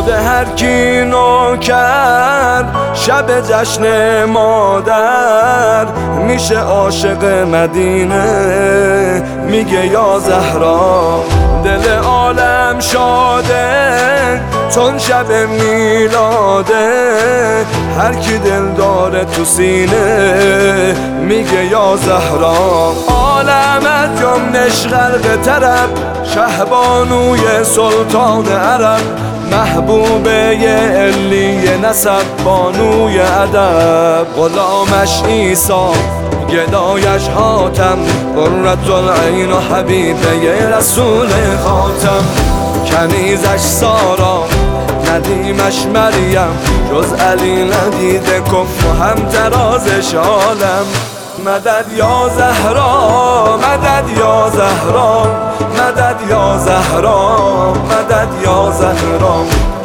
شده هر کی نوکر شب جشن مادر میشه عاشق مدینه میگه یا زهرا دل عالم شاده چون شب میلاده هر کی دل داره تو سینه میگه یا زهرا عالمت جمنش غرق طرب شهبانوی سلطان عرب محبوبه علی نسب بانوی ادب غلامش عیسی گدایش حاتم قرة العین و حبیبه رسول خاتم کنیزش سارا ندیمش مریم جز علی ندیده کف و هم درازش عالم مدد یا زهرا مدد یا زهرا مدد یا زهرا مدد یا زهرا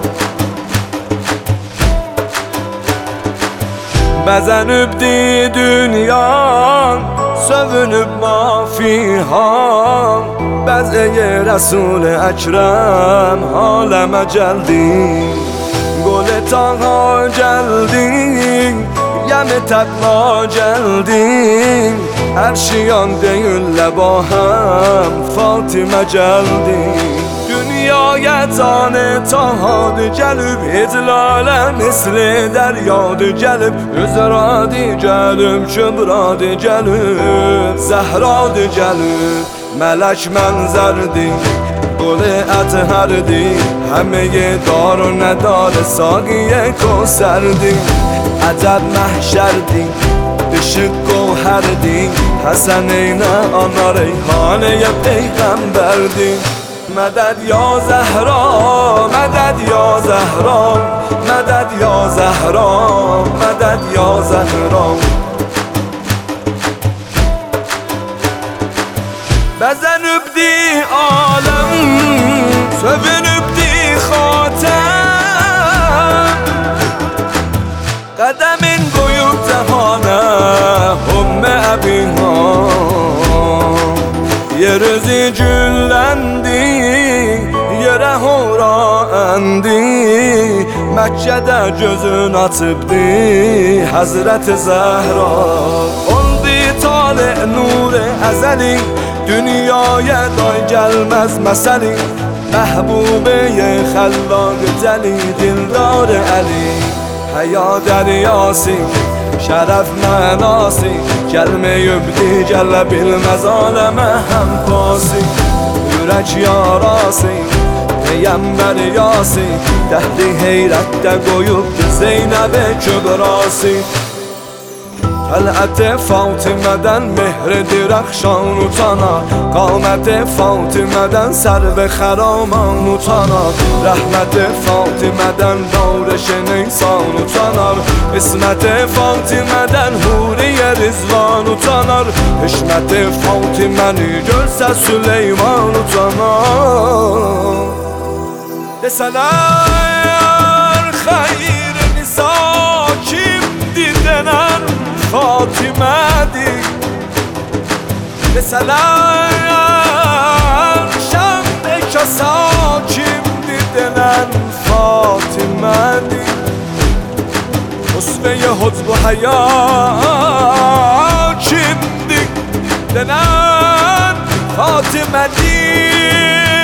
بزنüp di dünyan sövünüp mafihan Bezeye Resul-i Ekrem haleme geldi Gol taha geldi Yemi takma geldi Her şeyan değil lebahem Fatime geldi Dünyaya tane tahadı gelip İdlale misli deryadı gelip Üzradı gelip şıbradı gelip Zehradı gelip Melek menzerdi Gole etherdi Hemeye dar و ندار ساقیه کوسردی عجب محشردی Işık goherdi Haseneyne ana reyhaneye peygamberdi Medet ya Zehra, medet ya Zehra Medet ya Zehra, medet ya Zehra Bezenüp di alem Sövünüp di hatem Kademin koyup cehane Humme ebiha Yeryüzü güllendi Yere hora endi Mekke'de gözün açıptı Hazreti Zehra Oldu tale nur ezeli Dünyaya day gelmez meseli Mehbube-i Xellaq Celi Dildar Ali Həya dəryası Şərəf mənası Gəlməyib digələ bilməz aləmə həmpasi Ürək yarası Peyyəmbər yası Dəhri heyrətdə qoyubdur Zeynəb-i Kübrası Tələt Fatimədən mehri dirəxşan utanar Qamət Fatimədən sərv-i xəraman utanar Rəhmət Fatimədən davrəş-i neysan utanar İsmət Fatimədən huriyə rizvan utanar Hişmət Fatiməni görsə Süleyman utanar Desələr xeyr nisa kimdir denən Fatime'dir Deseler Şam'da kasa kimdir denen Fatime'dir Usve-i hutbu haya kimdir denen Fatime'dir